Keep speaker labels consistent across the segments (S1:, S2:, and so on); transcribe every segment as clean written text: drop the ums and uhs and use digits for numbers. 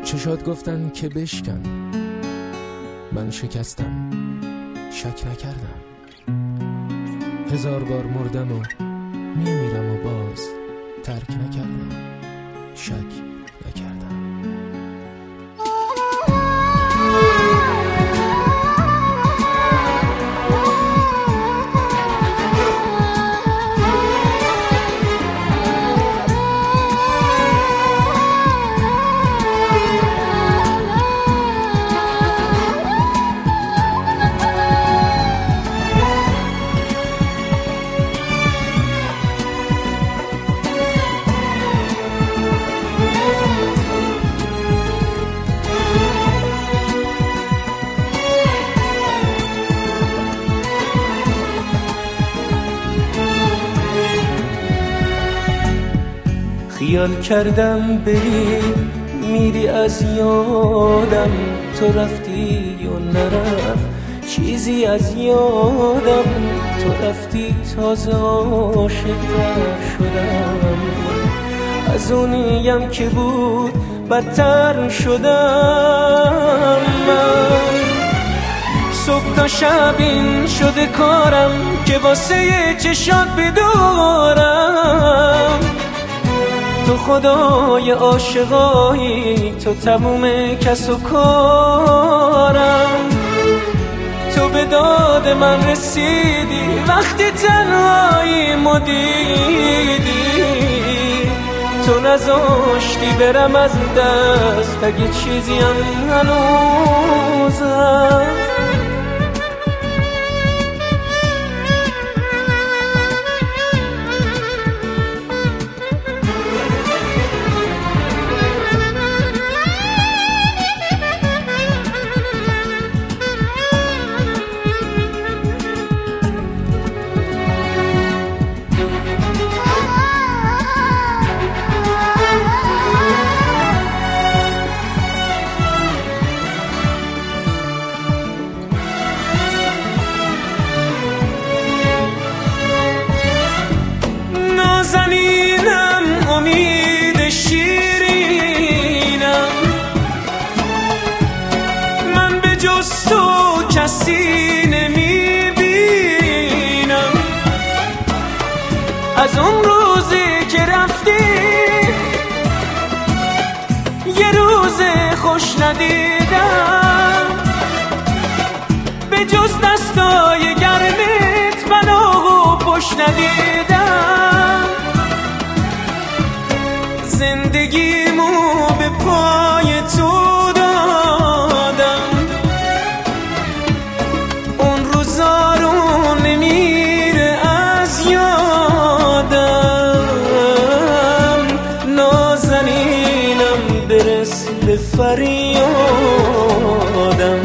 S1: چشات گفتن که بشکن، من شکستم، شک نکردم. 1000 بار مردم و میمیرم و باز ترک نکردم، شک نکردم.
S2: خیال کردم بری میری از یادم، تو رفتی و نرفت چیزی از یادم، تو رفتی تازه عاشق‌تر شدم، از اونیم که بود بدتر شدم. من صبح تا شب این شده کارم که واسه چشات بدارم، تو خدای عاشقایی، تو تموم کس و کارم، تو به داد من رسیدی وقتی تنهاییمو دیدی، تو نذاشتی برم از دست اگه چیزی هم هنوز هست. نازنینم امید شیرینم، من به جز تو کسی نمیبینم، از اون روزی که رفتی یه روز خوش ندیدم، به جز دستای گرمت من آهو پشت ندیدم، زندگیمو به پای تو دادم، اون روزا رو نمیره از یادم. نازنینم برس به فریادم،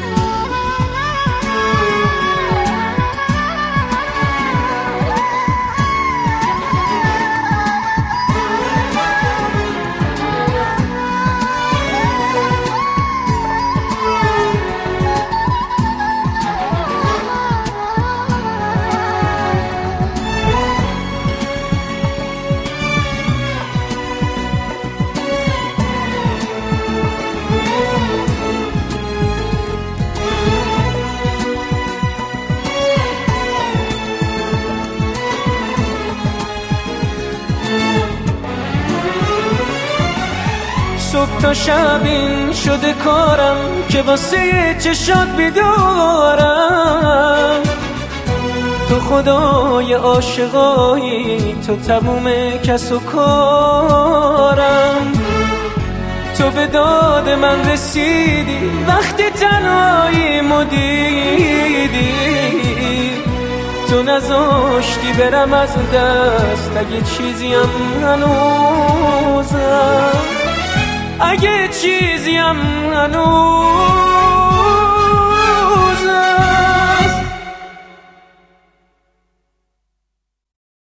S2: صبح تا شب این شده کارم که واسه چشات بدارم، تو خدای عاشقایی، تو تموم کس و کارم، تو به داد من رسیدی وقتی تنهاییمو دیدی، تو نذاشتی برم از دست اگه چیزی هم هنوز هست، اگه چیزی هم هنوز